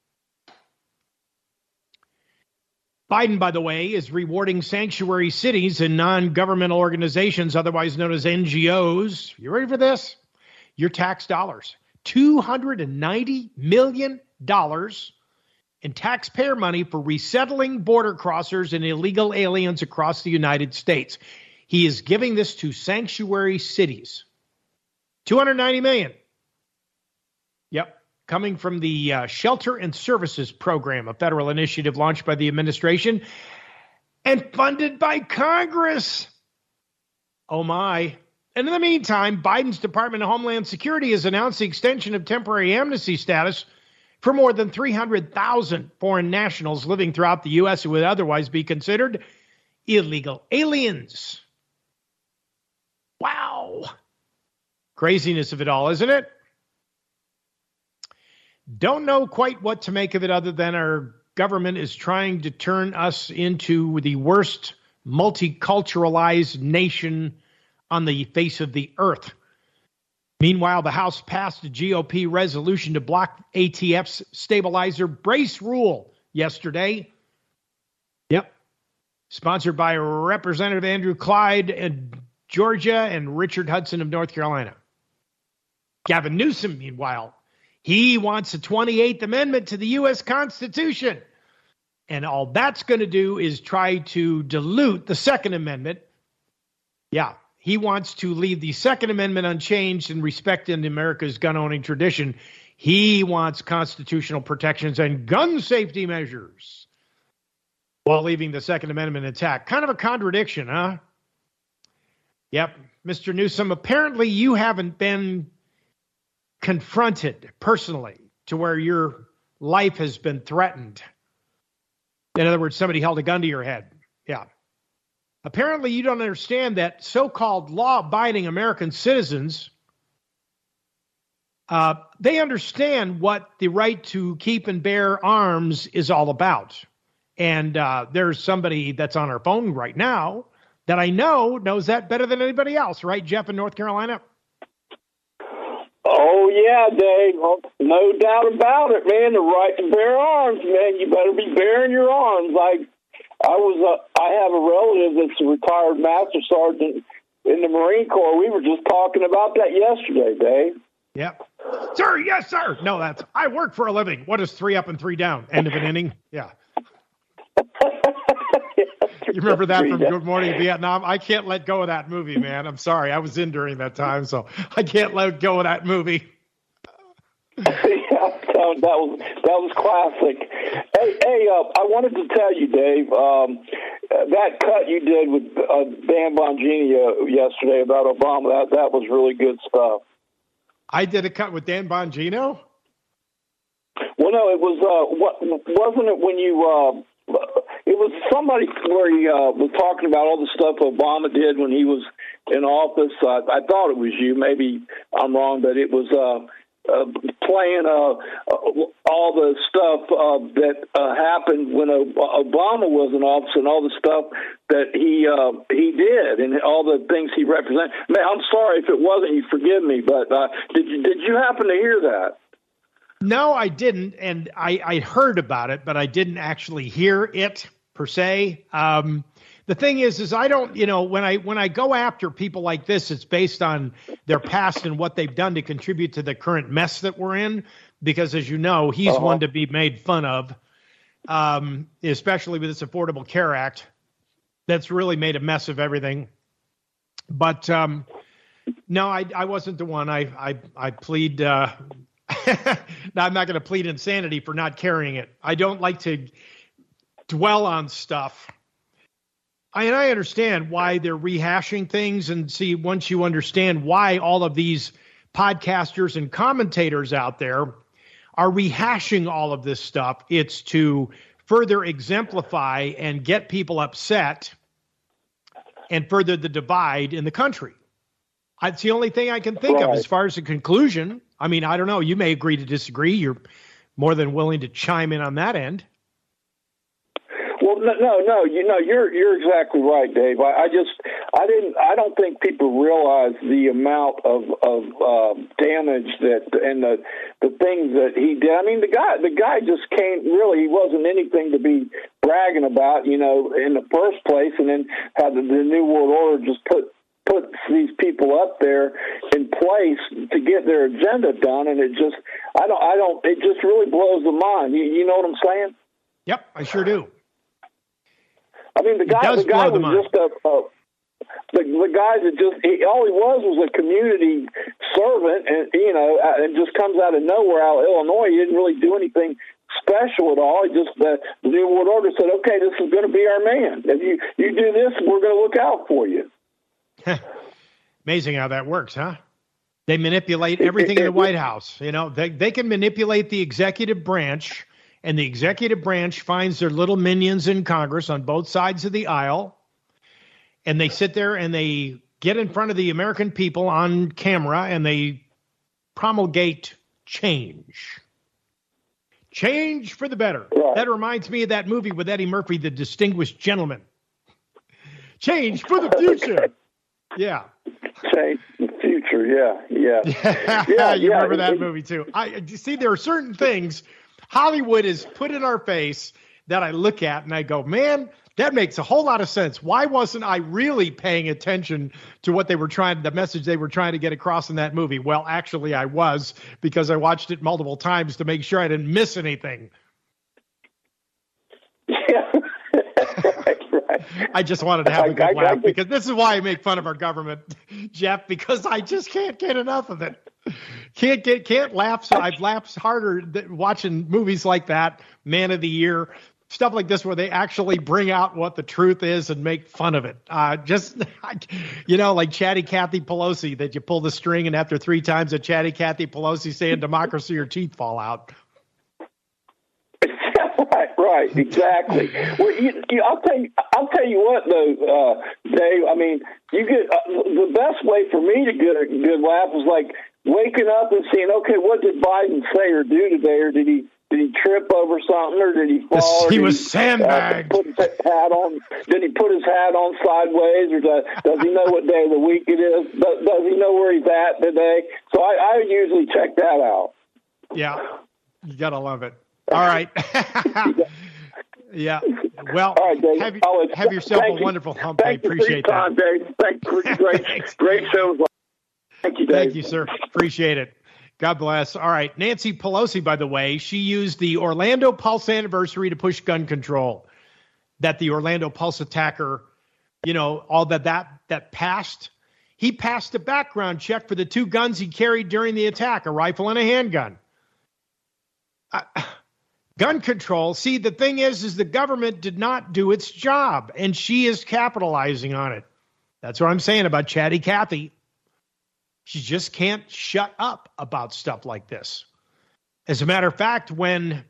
Biden, by the way, is rewarding sanctuary cities and non-governmental organizations, otherwise known as N G Os. You ready for this? Your tax dollars. two hundred ninety million dollars in taxpayer money for resettling border crossers and illegal aliens across the United States. He is giving this to sanctuary cities. two hundred ninety million dollars. Yep. Coming from the uh, Shelter and Services Program, a federal initiative launched by the administration and funded by Congress. Oh, my. And in the meantime, Biden's Department of Homeland Security has announced the extension of temporary amnesty status for more than three hundred thousand foreign nationals living throughout the U S who would otherwise be considered illegal aliens. Wow. Craziness of it all, isn't it? Don't know quite what to make of it other than our government is trying to turn us into the worst multiculturalized nation on the face of the earth. Meanwhile, the House passed a G O P resolution to block A T F's stabilizer brace rule yesterday. Yep. Sponsored by Representative Andrew Clyde in Georgia and Richard Hudson of North Carolina. Gavin Newsom, meanwhile, he wants a twenty-eighth Amendment to the U S Constitution. And all that's going to do is try to dilute the Second Amendment. Yeah, he wants to leave the Second Amendment unchanged and respect in America's gun-owning tradition. He wants constitutional protections and gun safety measures while leaving the Second Amendment intact. Kind of a contradiction, huh? Yep, Mister Newsom, apparently you haven't been confronted personally to where your life has been threatened. In other words, somebody held a gun to your head. Yeah. Apparently you don't understand that so-called law-abiding American citizens, uh, they understand what the right to keep and bear arms is all about. And uh, there's somebody that's on our phone right now that I know knows that better than anybody else, right, Jeff, in North Carolina? Oh, yeah, Dave. No doubt about it, man. The right to bear arms, man. You better be bearing your arms. Like, I was, a, I have a relative that's a retired master sergeant in the Marine Corps. We were just talking about that yesterday, Dave. Yep. Sir, yes, sir. No, that's, I work for a living. What is three up and three down? End of an inning? Yeah. You remember that from Good Morning Vietnam? I can't let go of that movie, man. I'm sorry. I was in during that time, so I can't let go of that movie. Yeah, that was that was classic. Hey, hey uh, I wanted to tell you, Dave, um, that cut you did with uh, Dan Bongino yesterday about Obama, that, that was really good stuff. I did a cut with Dan Bongino? Well, no, it was, uh, what, wasn't it when you... Uh, It was somebody where he uh, was talking about all the stuff Obama did when he was in office. Uh, I thought it was you. Maybe I'm wrong, but it was uh, uh, playing uh, all the stuff uh, that uh, happened when Obama was in office and all the stuff that he uh, he did and all the things he represented. Man, I'm sorry if it wasn't you. Forgive me, but uh, did you, did you happen to hear that? No, I didn't, and I, I heard about it, but I didn't actually hear it per se. Um, the thing is, is I don't, you know, when I when I go after people like this, it's based on their past and what they've done to contribute to the current mess that we're in. Because, as you know, he's uh-huh. one to be made fun of, um, especially with this Affordable Care Act. That's really made a mess of everything. But um, no, I, I wasn't the one. I I, I plead. Uh, Now, I'm not going to plead insanity for not carrying it. I don't like to dwell on stuff. I, and I understand why they're rehashing things. And see, once you understand why all of these podcasters and commentators out there are rehashing all of this stuff, it's to further exemplify and get people upset and further the divide in the country. It's the only thing I can think right. of as far as the conclusion. I mean, I don't know. You may agree to disagree. You're more than willing to chime in on that end. Well, no, no, no. You know, you're you're exactly right, Dave. I, I just, I didn't, I don't think people realize the amount of of uh, damage that and the the things that he did. I mean, the guy, the guy just came. Really, he wasn't anything to be bragging about, you know, in the first place, and then had the, the New World Order just put put these people up there in place to get their agenda done, and it just, I don't, I don't, it just really blows the mind. You, you know what I'm saying? Yep, I sure do. I mean, the guy, the guy was just a, a the, the guy that just he, all he was was a community servant, and you know, it just comes out of nowhere out of Illinois. He didn't really do anything special at all. He just uh, the New World Order said, "Okay, this is going to be our man. If you you do this, we're going to look out for you." Amazing how that works, huh? They manipulate everything in the White House. You know, they they can manipulate the executive branch. And the executive branch finds their little minions in Congress on both sides of the aisle, and they sit there and they get in front of the American people on camera and they promulgate change. Change for the better. Right. That reminds me of that movie with Eddie Murphy, The Distinguished Gentleman. Change for the future. Yeah. Change for the future, yeah, yeah. yeah, yeah you yeah. remember that movie too. I see there are certain things Hollywood is put in our face that I look at and I go, man, that makes a whole lot of sense. Why wasn't I really paying attention to what they were trying, the message they were trying to get across in that movie? Well, actually I was, because I watched it multiple times to make sure I didn't miss anything. Yeah. right, right. I just wanted to have a good I, laugh I, I, because this is why I make fun of our government, Jeff, because I just can't get enough of it. Can't get, can't laugh. So I've laughed harder th- watching movies like that, Man of the Year, stuff like this, where they actually bring out what the truth is and make fun of it. Uh, just, you know, like Chatty Cathy Pelosi, that you pull the string and after three times of Chatty Cathy Pelosi saying democracy, your teeth fall out. Right, right, exactly. Well, you, you, I'll tell you. I'll tell you what, though, uh, Dave. I mean, you get uh, the best way for me to get a good laugh was like waking up and seeing, okay, what did Biden say or do today, or did he did he trip over something, or did he fall? He or was he, sandbagged. Uh, put his hat on? Did he put his hat on sideways, or does, does he know what day of the week it is? Does, does he know where he's at today? So I, I usually check that out. Yeah, you gotta love it. All right. Yeah. Well, all right, Dave, have, have yourself a you. wonderful hump day. Thank Appreciate you for your time, that. Dave. Thank you for great, great shows. Thank you, Dave. Thank you, sir. Appreciate it. God bless. All right. Nancy Pelosi, by the way, she used the Orlando Pulse anniversary to push gun control. That the Orlando Pulse attacker, you know, all that that that passed. He passed a background check for the two guns he carried during the attack, a rifle and a handgun. Uh, gun control. See, the thing is, is the government did not do its job, and she is capitalizing on it. That's what I'm saying about Chatty Cathy. She just can't shut up about stuff like this. As a matter of fact, when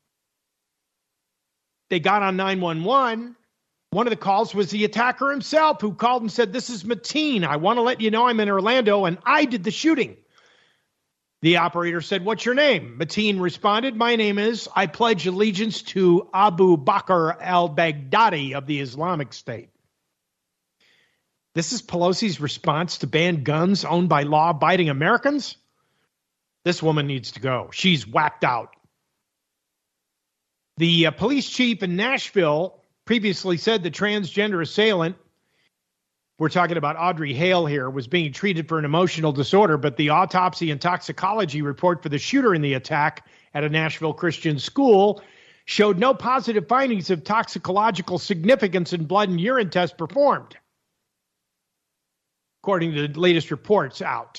they got on nine one one, one of the calls was the attacker himself, who called and said, "This is Mateen. I want to let you know I'm in Orlando, and I did the shooting." The operator said, "What's your name?" Mateen responded, "My name is, I pledge allegiance to Abu Bakr al-Baghdadi of the Islamic State." This is Pelosi's response to ban guns owned by law-abiding Americans? This woman needs to go. She's whacked out. The uh, police chief in Nashville previously said the transgender assailant, we're talking about Audrey Hale here, was being treated for an emotional disorder, but the autopsy and toxicology report for the shooter in the attack at a Nashville Christian school showed no positive findings of toxicological significance in blood and urine tests performed, according to the latest reports out.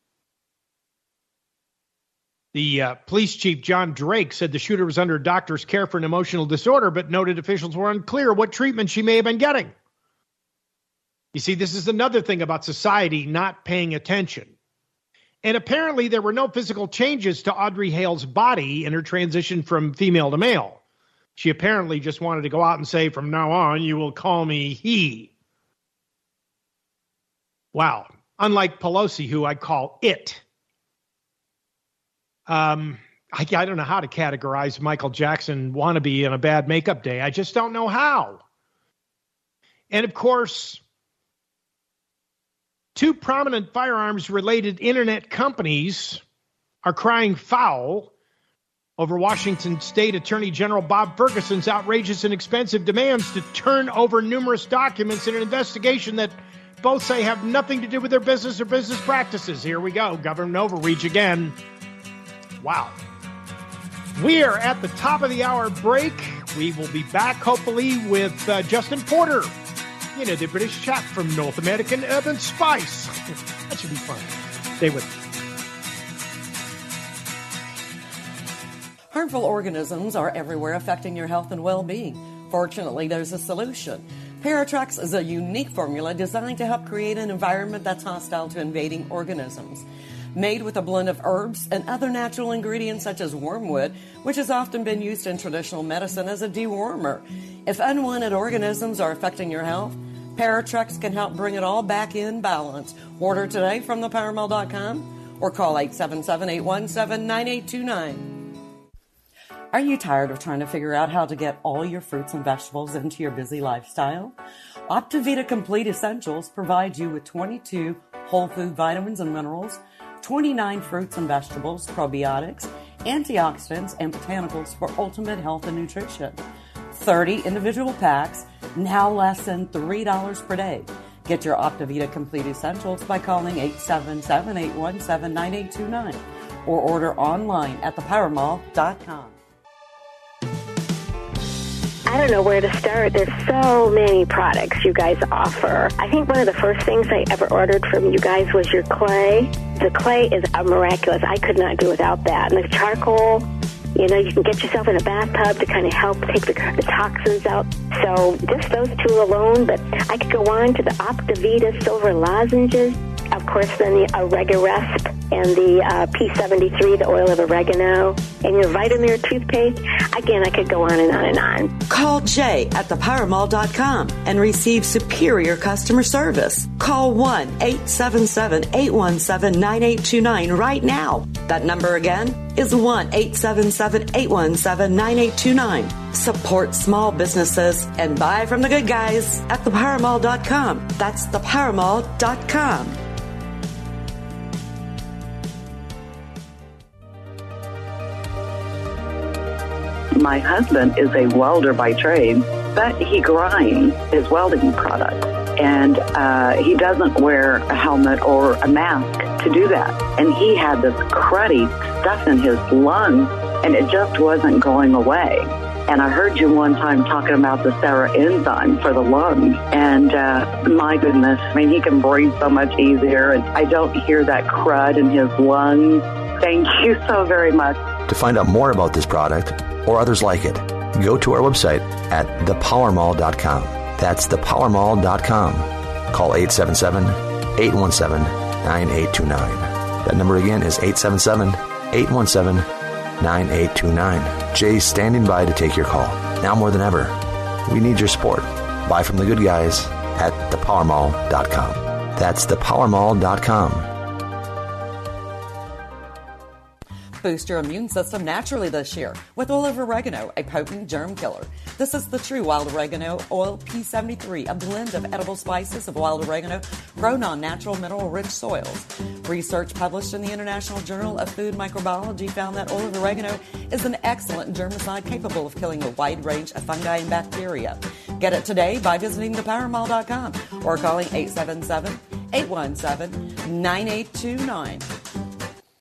The uh, police chief, John Drake, said the shooter was under doctor's care for an emotional disorder, but noted officials were unclear what treatment she may have been getting. You see, this is another thing about society not paying attention. And apparently there were no physical changes to Audrey Hale's body in her transition from female to male. She apparently just wanted to go out and say, from now on, you will call me he. Wow. Unlike Pelosi, who I call it. Um, I, I don't know how to categorize Michael Jackson wannabe on a bad makeup day. I just don't know how. And of course, two prominent firearms-related internet companies are crying foul over Washington State Attorney General Bob Ferguson's outrageous and expensive demands to turn over numerous documents in an investigation that both say have nothing to do with their business or business practices. Here we go, government overreach again. Wow. We are at the top of the hour break. We will be back, hopefully, with uh, Justin Porter. You know, the British chap from North American Urban Spice. That should be fun. Stay with me. Harmful organisms are everywhere, affecting your health and well-being. Fortunately, there's a solution. Paratrex is a unique formula designed to help create an environment that's hostile to invading organisms. Made with a blend of herbs and other natural ingredients such as wormwood, which has often been used in traditional medicine as a dewormer. If unwanted organisms are affecting your health, Paratrex can help bring it all back in balance. Order today from the power mall dot com or call eight seven seven, eight one seven, nine eight two nine. Are you tired of trying to figure out how to get all your fruits and vegetables into your busy lifestyle? Optivita Complete Essentials provides you with twenty-two whole food vitamins and minerals, twenty-nine fruits and vegetables, probiotics, antioxidants, and botanicals for ultimate health and nutrition. thirty individual packs, now less than three dollars per day. Get your Optivita Complete Essentials by calling eight seven seven, eight one seven, nine eight two nine or order online at the power mall dot com. I don't know where to start. There's so many products you guys offer. I think one of the first things I ever ordered from you guys was your clay. The clay is uh, miraculous. I could not do without that. And the charcoal, you know, you can get yourself in a bathtub to kind of help take the, the toxins out. So just those two alone, but I could go on to the Optivita Silver Lozenges. Of course, then the Oregaresp and the uh, P seventy-three, the oil of oregano, and your Vitamir toothpaste. Again, I could go on and on and on. Call Jay at the power mall dot com and receive superior customer service. Call one eight seven seven, eight one seven, nine eight two nine right now. That number again is one eight seven seven, eight one seven, nine eight two nine. Support small businesses and buy from the good guys at the power mall dot com. That's the power mall dot com. My husband is a welder by trade, but he grinds his welding product. And uh, he doesn't wear a helmet or a mask to do that. And he had this cruddy stuff in his lungs, and it just wasn't going away. And I heard you one time talking about the Sarah enzyme for the lungs. And uh, my goodness, I mean, he can breathe so much easier. And I don't hear that crud in his lungs. Thank you so very much. To find out more about this product or others like it, go to our website at the power mall dot com. That's the power mall dot com. Call eight seven seven, eight one seven, nine eight two nine. That number again is eight seven seven, eight one seven, nine eight two nine. Jay's standing by to take your call. Now more than ever, we need your support. Buy from the good guys at the power mall dot com. That's the power mall dot com. Boost your immune system naturally this year with oil of oregano, a potent germ killer. This is the true wild oregano oil P seventy-three, a blend of edible spices of wild oregano grown on natural mineral-rich soils. Research published in the International Journal of Food Microbiology found that oil of oregano is an excellent germicide capable of killing a wide range of fungi and bacteria. Get it today by visiting the power mall dot com or calling eight seven seven, eight one seven, nine eight two nine.